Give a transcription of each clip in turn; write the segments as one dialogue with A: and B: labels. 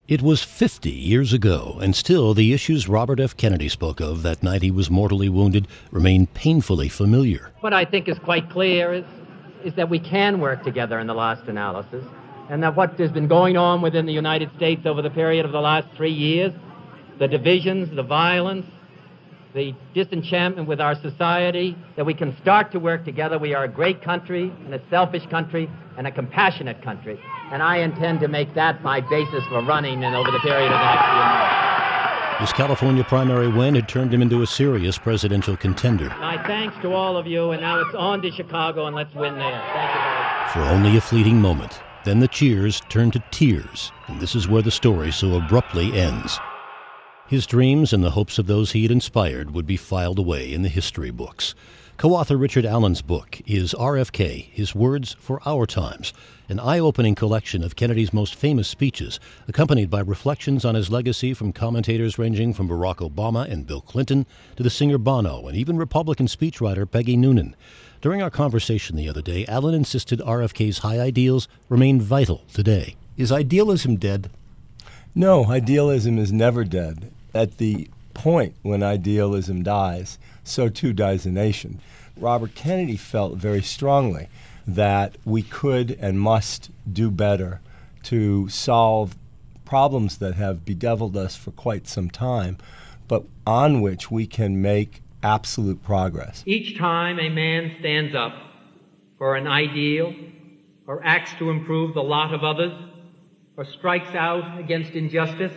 A: It was 50 years ago, and still the issues Robert F. Kennedy spoke of that night he was mortally wounded remain painfully familiar.
B: What I think is quite clear is that we can work together in the last analysis, and that what has been going on within the United States over the period of the last 3 years, the divisions, the violence, the disenchantment with our society, that we can start to work together. We are a great country, and a selfish country, and a compassionate country. And I intend to make that my basis for running and over the period of the next few months.
A: His California primary win had turned him into a serious presidential contender.
B: My thanks to all of you, and now it's on to Chicago, and let's win there. Thank you very much.
A: For only a fleeting moment, then the cheers turned to tears, and this is where the story so abruptly ends. His dreams and the hopes of those he had inspired would be filed away in the history books. Co-author Richard Allen's book is RFK, His Words for Our Times, an eye-opening collection of Kennedy's most famous speeches, accompanied by reflections on his legacy from commentators ranging from Barack Obama and Bill Clinton to the singer Bono and even Republican speechwriter Peggy Noonan. During our conversation the other day, Allen insisted RFK's high ideals remain vital today. Is idealism dead?
C: No, idealism is never dead. At the point when idealism dies, so too dies a nation. Robert Kennedy felt very strongly that we could and must do better to solve problems that have bedeviled us for quite some time, but on which we can make absolute progress.
B: Each time a man stands up for an ideal, or acts to improve the lot of others, or strikes out against injustice,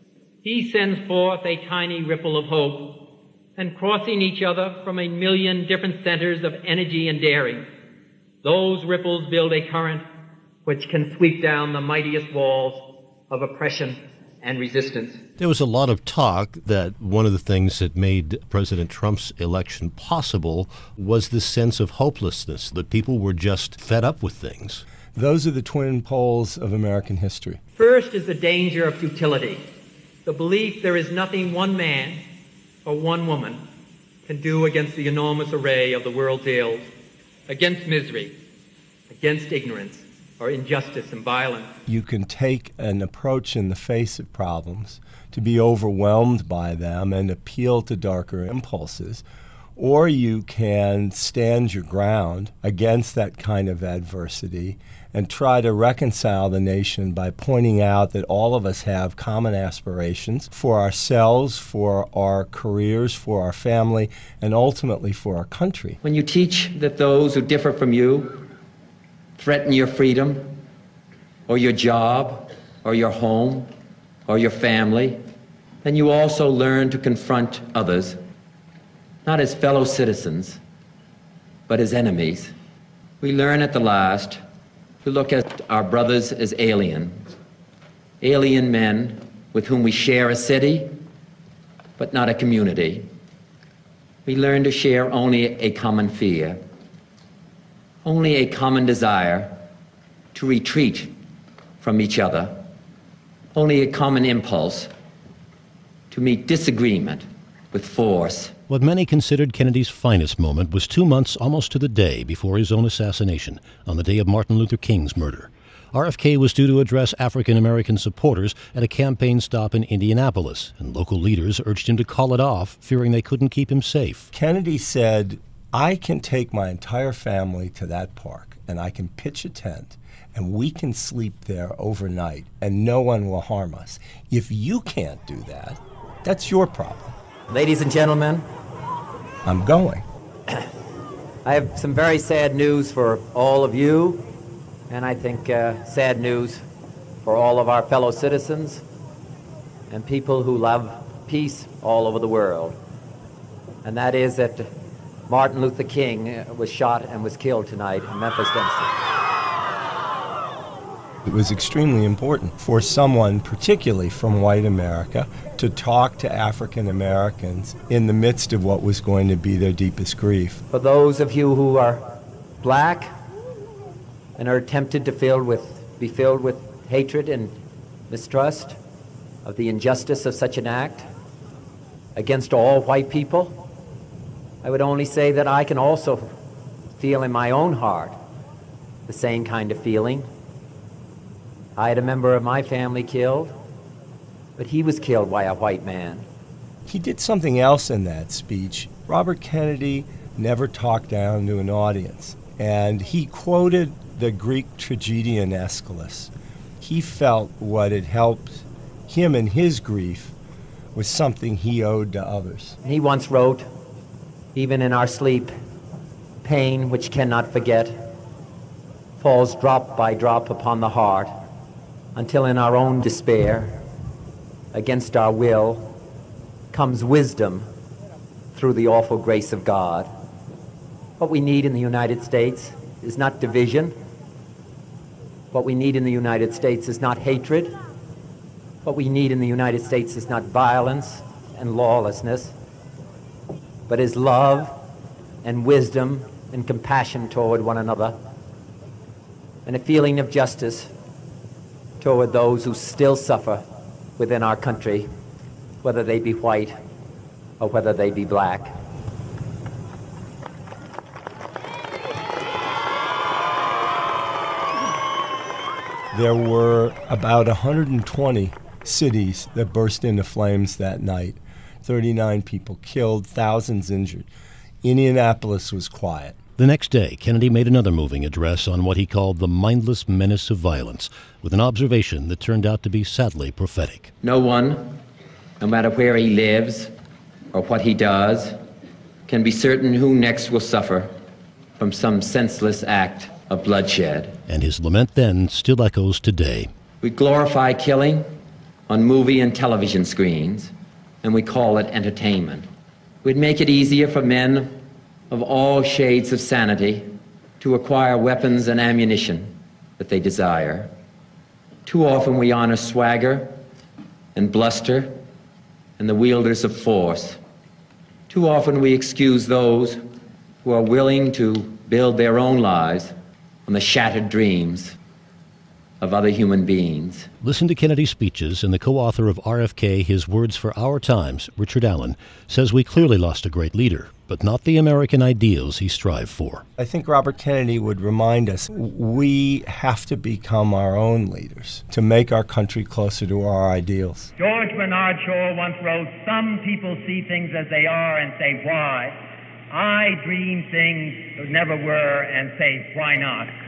B: he sends forth a tiny ripple of hope, and crossing each other from a million different centers of energy and daring, those ripples build a current which can sweep down the mightiest walls of oppression and resistance.
A: There was a lot of talk that one of the things that made President Trump's election possible was this sense of hopelessness, that people were just fed up with things.
C: Those are the twin poles of American history.
B: First is the danger of futility, the belief there is nothing one man or one woman can do against the enormous array of the world's ills, against misery, against ignorance, or injustice and violence.
C: You can take an approach in the face of problems to be overwhelmed by them and appeal to darker impulses, or you can stand your ground against that kind of adversity and try to reconcile the nation by pointing out that all of us have common aspirations for ourselves, for our careers, for our family, and ultimately for our country.
D: When you teach that those who differ from you threaten your freedom, or your job, or your home, or your family, then you also learn to confront others, not as fellow citizens, but as enemies. We learn at the last to look at our brothers as alien men with whom we share a city, but not a community. We learn to share only a common fear, only a common desire to retreat from each other, only a common impulse to meet disagreement with force.
A: What many considered Kennedy's finest moment was 2 months almost to the day before his own assassination, on the day of Martin Luther King's murder. RFK was due to address African-American supporters at a campaign stop in Indianapolis, and local leaders urged him to call it off, fearing they couldn't keep him safe.
C: Kennedy said, I can take my entire family to that park, and I can pitch a tent, and we can sleep there overnight, and no one will harm us. If you can't do that, that's your problem.
D: Ladies and gentlemen,
C: I'm going.
D: I have some very sad news for all of you, and I think sad news for all of our fellow citizens and people who love peace all over the world. And that is that Martin Luther King was shot and was killed tonight in Memphis, Tennessee.
C: It was extremely important for someone, particularly from white America, to talk to African Americans in the midst of what was going to be their deepest grief.
D: For those of you who are black and are tempted to be filled with hatred and mistrust of the injustice of such an act against all white people, I would only say that I can also feel in my own heart the same kind of feeling. I had a member of my family killed. but he was killed by a white man.
C: He did something else in that speech. Robert Kennedy never talked down to an audience, and he quoted the Greek tragedian Aeschylus. He felt what had helped him in his grief was something he owed to others.
D: He once wrote, "Even in our sleep, pain which cannot forget falls drop by drop upon the heart, until in our own despair, against our will, comes wisdom through the awful grace of God." What we need in the United States is not division. What we need in the United States is not hatred. What we need in the United States is not violence and lawlessness, but is love and wisdom and compassion toward one another, and a feeling of justice toward those who still suffer within our country, whether they be white or whether they be black.
C: There were about 120 cities that burst into flames that night. 39 people killed, thousands injured. Indianapolis was quiet.
A: The next day, Kennedy made another moving address on what he called the mindless menace of violence, with an observation that turned out to be sadly prophetic.
D: No one, no matter where he lives or what he does, can be certain who next will suffer from some senseless act of bloodshed.
A: And his lament then still echoes today.
D: We glorify killing on movie and television screens, and we call it entertainment. We'd make it easier for men of all shades of sanity to acquire weapons and ammunition that they desire. Too often we honor swagger and bluster and the wielders of force. Too often we excuse those who are willing to build their own lives on the shattered dreams of other human beings.
A: Listen to Kennedy's speeches, and the co-author of RFK, His Words for Our Times, Richard Allen, says we clearly lost a great leader, but not the American ideals he strived for.
C: I think Robert Kennedy would remind us we have to become our own leaders to make our country closer to our ideals.
E: George Bernard Shaw once wrote, "Some people see things as they are and say, why? I dream things that never were and say, why not?"